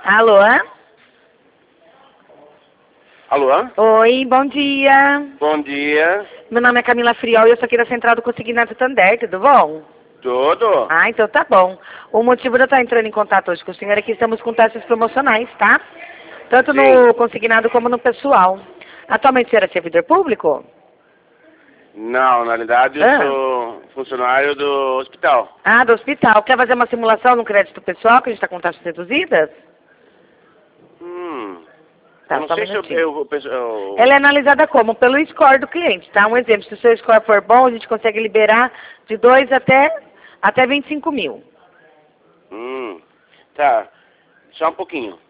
Alô? Alô? Oi, bom dia. Bom dia. Meu nome é Camila Friol e eu sou aqui da Central do Consignado Santander, tudo bom? Tudo? Ah, então tá bom. O motivo de eu estar entrando em contato hoje com o senhor é que estamos com taxas promocionais, tá? Tanto Sim. no consignado como no pessoal. Atualmente o senhor é servidor público? Não, na realidade eu sou funcionário do hospital. Ah, do hospital. Quer fazer uma simulação no crédito pessoal, que a gente está com taxas reduzidas? Tá, Eu não só um sei se minutinho. eu... Ela é analisada como? Pelo score do cliente, tá? Um exemplo, se o seu score for bom, a gente consegue liberar de 2 até 25 mil. Tá. Só um pouquinho.